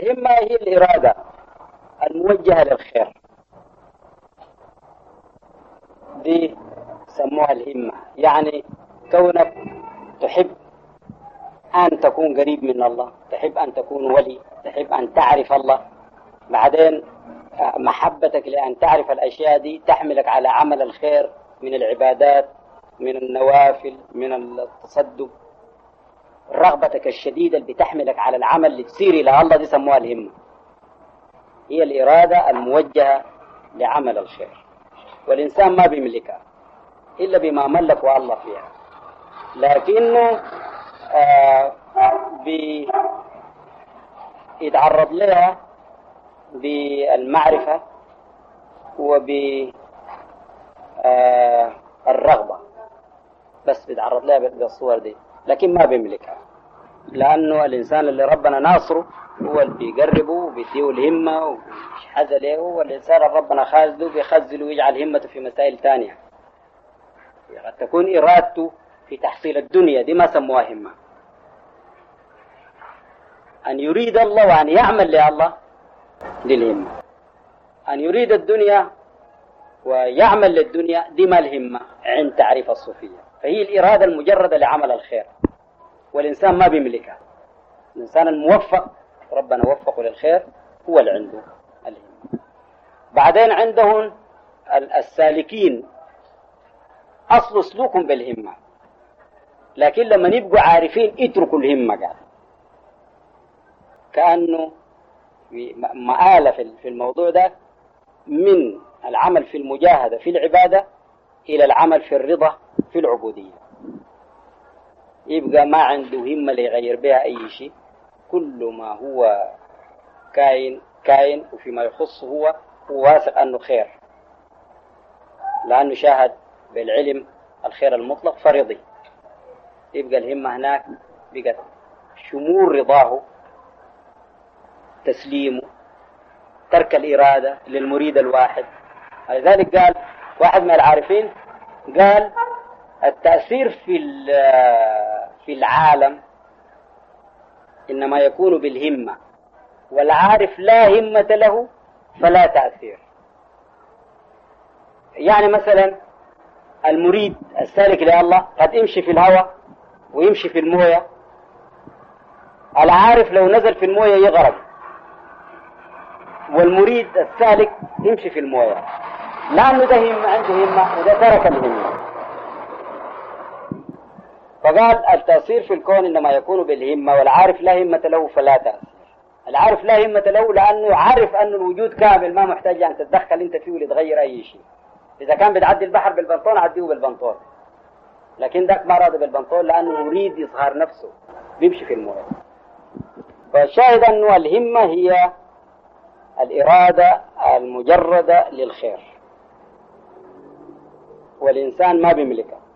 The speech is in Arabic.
الهمة هي الإرادة الموجهة للخير، دي سموها الهمة. يعني كونك تحب أن تكون قريب من الله، تحب أن تكون ولي، تحب أن تعرف الله، بعدين محبتك لأن تعرف الأشياء دي تحملك على عمل الخير من العبادات، من النوافل، من التصدق. رغبتك الشديدة اللي بتحملك على العمل لتسير إلى الله، دي سموها الهمة. هي الإرادة الموجهة لعمل الخير، والإنسان ما بيملكها إلا بما ملكه الله فيها، لكنه بيتعرض لها بالمعرفة وبالرغبة، بس بيتعرض لها بالصور دي، لكن ما بيملكها، لأنه الإنسان اللي ربنا ناصره هو اللي بيقربه وبيديه الهمة وبيشحذ له، والإنسان اللي ربنا خازله بيخزله ويجعل همته في مسائل تانية. قد تكون إرادته في تحصيل الدنيا، دي ما سموها همة. أن يريد الله وأن يعمل لله دي الهمة. أن يريد الدنيا ويعمل للدنيا دي ما الهمة عند تعريف الصوفية، فهي الإرادة المجردة لعمل الخير، والإنسان ما بيملكها. الإنسان الموفق ربنا وفقه للخير هو اللي عنده الهمة. بعدين عندهم السالكين أصل سلوكهم بالهمة، لكن لما يبقوا عارفين اتركوا الهمة قال، كأنه مآلة في الموضوع ده من العمل في المجاهدة في العبادة إلى العمل في الرضا في العبودية. يبقى ما عنده همة ليغير بها أي شيء، كل ما هو كائن وفيما يخص هو واثق أنه خير، لأنه شاهد بالعلم الخير المطلق فرضي. يبقى الهمة هناك بقت شمول رضاه، تسليمه، ترك الإرادة للمريد الواحد. لذلك قال واحد من العارفين، قال التأثير في العالم إنما يكون بالهمة، والعارف لا همة له فلا تأثير. يعني مثلا المريد السالك لله قد يمشي في الهواء ويمشي في الموية، العارف لو نزل في الموية يغرق، والمريد السالك يمشي في الموية، لأنه ده عنده همة وده ترك الهمة. فقال التأثير في الكون إنما يكون بالهمة، والعارف لا همة له فلا تأثير. العارف لا همة له لأنه عارف أن الوجود كامل، ما محتاج أن تتدخل أنت فيه لتغير أي شيء. إذا كان بتعدي البحر بالبنطون عديه بالبنطون، لكن ذاك ما راضي بالبنطون لأنه يريد يظهر نفسه، بيمشي في المويه. فالشاهد أنه الهمة هي الإرادة المجردة للخير، والإنسان ما بيملكها.